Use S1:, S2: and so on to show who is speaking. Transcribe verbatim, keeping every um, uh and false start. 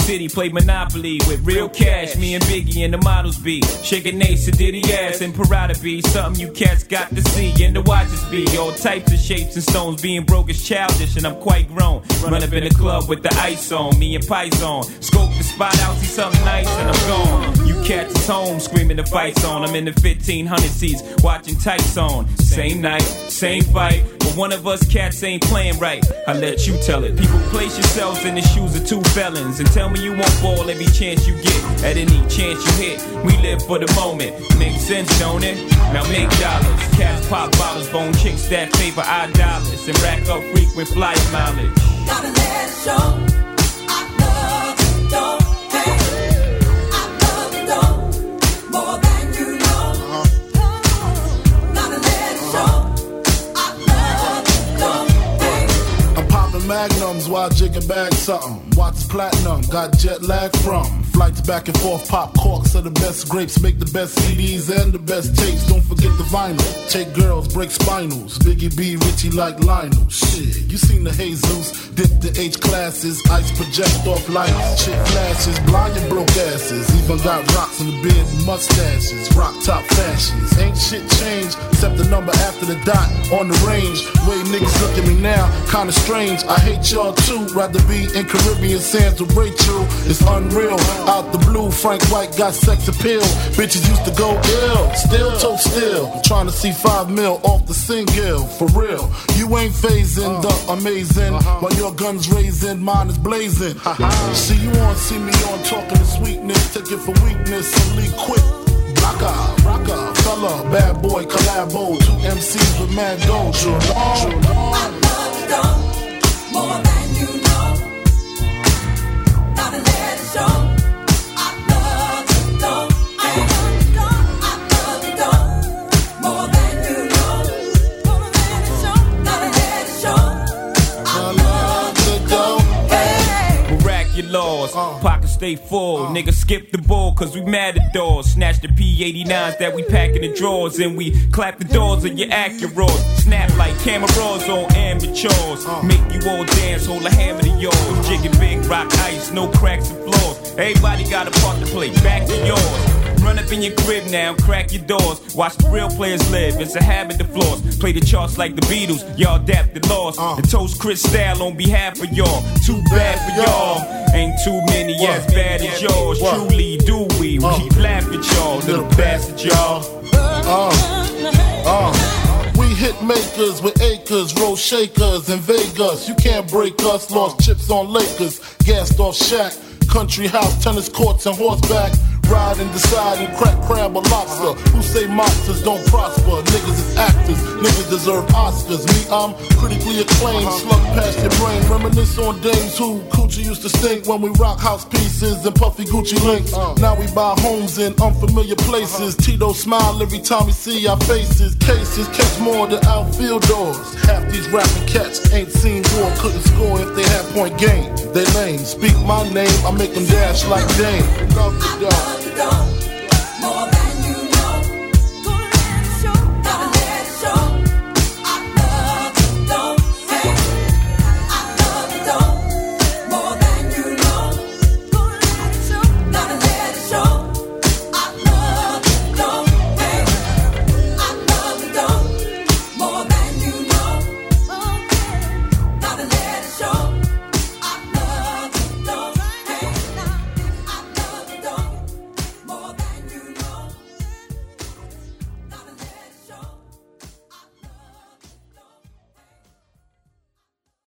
S1: city, play Monopoly with real cash. Me and Biggie and the models be shaking Ace and Diddy ass and Parada be something you cats got to see and to watch us be. All types of shapes and stones, being broke is childish and I'm quite grown. Run up in the club with the ice on, me and Pies on. Scope the spot out, see something nice and I'm gone. You cats is home screaming the fights on. I'm in the fifteen hundred seats watching tights on. Same night, same fight, but one of us cats ain't playing right. I let you tell it. People, place yourselves in the shoes of two felons and tell me you won't ball every chance you get. At any chance you hit, we live for the moment. Makes sense, don't it? Now make dollars. Cats pop bottles, bone chicks that favor our dollars and rack up frequent flyer mileage.
S2: Gotta let it show. I love you, don't pay. I love you, don't more than you know. Uh-huh. Gotta let it show. I love you, don't pay.
S3: I'm popping magnums while jigging back something. Watch platinum, got jet lag from flights back and forth. Pop corks are the best grapes, make the best C Ds and the best tapes. Don't forget the vinyl. Take girls, break spinals. Biggie B, Richie like Lionel. Shit, you seen the Jesus, dip the H classes, ice project off lights, chick flashes, blind and broke asses. Even got rocks in the beard and mustaches, rock top fashions. Ain't shit changed except the number after the dot on the range. Way niggas look at me now, kinda strange. I hate y'all too. Rather be in Caribbean sands with Rachel. It's unreal. Out the blue, Frank White got sex appeal. Bitches used to go ill, still toe still. Trying to see five mil off the single, for real. You ain't phasing uh, the amazing, uh-huh. While your gun's raising, mine is blazing. See you on, see me on, talking to sweetness. Take it for weakness and leave quick. Rocka, rocka, fella, bad boy, collabo. Two M Cs with mad gold. Sure, sure,
S2: I love you, don't more than you know. Gotta let it show.
S1: Laws, uh. pockets stay full. Uh. Niggas skip the bull cause we mad at doors. Snatch the P eighty-nines that we pack in the drawers and we clap the doors of your Acuras. Snap like cameras on amateurs. Uh. Make you all dance, hold a hammer to yours. Jigging big rock ice, no cracks and flaws. Everybody got a part to play, back to yours. Run up in your crib now, crack your doors. Watch the real players live, it's a habit to floss. Play the charts like the Beatles, y'all adapt the loss. Uh. And toast Chris Style on behalf of y'all. Too bad for y'all. Ain't too many what? As bad as yours. What? Truly do we, we uh. laugh at y'all, little bastard y'all.
S3: Uh, uh. We hit makers with acres, roll shakers in Vegas. You can't break us, lost chips on Lakers. Gassed off Shaq, country house, tennis courts and horseback. Ride and decide and crack crab or lobster. Who say monsters don't prosper? Niggas is actors, niggas deserve Oscars. Me, I'm critically acclaimed, slug past your brain. Reminisce on dames who coochie used to stink when we rock house pieces and puffy Gucci links. Now we buy homes in unfamiliar places. Tito smile every time we see our faces. Cases catch more than outfield doors. Half these rapping cats ain't seen war, couldn't score if they had point game. They lame, speak my name, I make them dash like Dame. Love the dog.